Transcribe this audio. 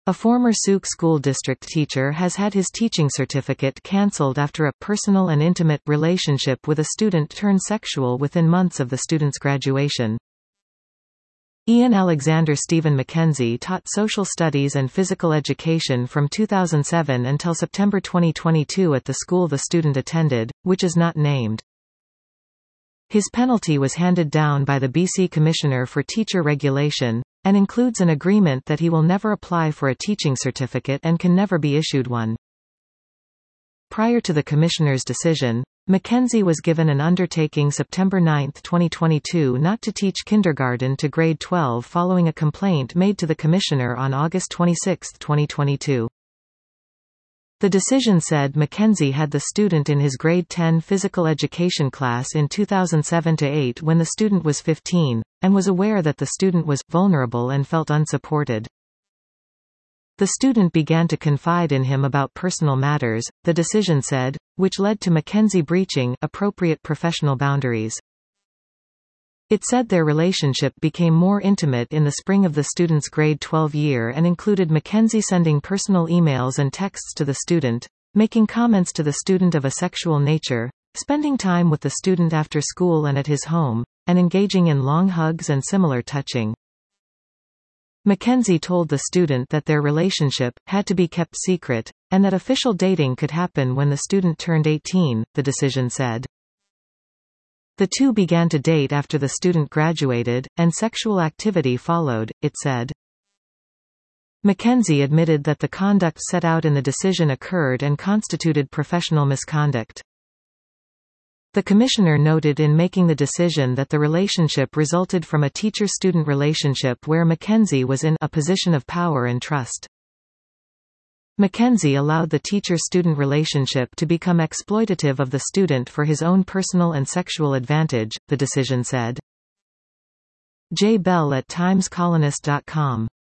A former Souk school district teacher has had his teaching certificate cancelled after a personal and intimate relationship with a student turned sexual within months of the student's graduation. Ian Alexander Stephen Mackenzie taught social studies and physical education from 2007 until September 2022 at the school the student attended, which is not named. His penalty was handed down by the BC Commissioner for Teacher Regulation, and includes an agreement that he will never apply for a teaching certificate and can never be issued one. Prior to the Commissioner's decision, Mackenzie was given an undertaking September 9, 2022 not to teach kindergarten to grade 12 following a complaint made to the Commissioner on August 26, 2022. The decision said Mackenzie had the student in his grade 10 physical education class in 2007-8 when the student was 15, and was aware that the student was vulnerable and felt unsupported. The student began to confide in him about personal matters, the decision said, which led to Mackenzie breaching appropriate professional boundaries. It said their relationship became more intimate in the spring of the student's grade 12 year and included Mackenzie sending personal emails and texts to the student, making comments to the student of a sexual nature, spending time with the student after school and at his home, and engaging in long hugs and similar touching. Mackenzie told the student that their relationship had to be kept secret, and that official dating could happen when the student turned 18, the decision said. The two began to date after the student graduated, and sexual activity followed, it said. Mackenzie admitted that the conduct set out in the decision occurred and constituted professional misconduct. The Commissioner noted in making the decision that the relationship resulted from a teacher-student relationship where Mackenzie was in a position of power and trust. Mackenzie allowed the teacher-student relationship to become exploitative of the student for his own personal and sexual advantage, the decision said. J. Bell at TimesColonist.com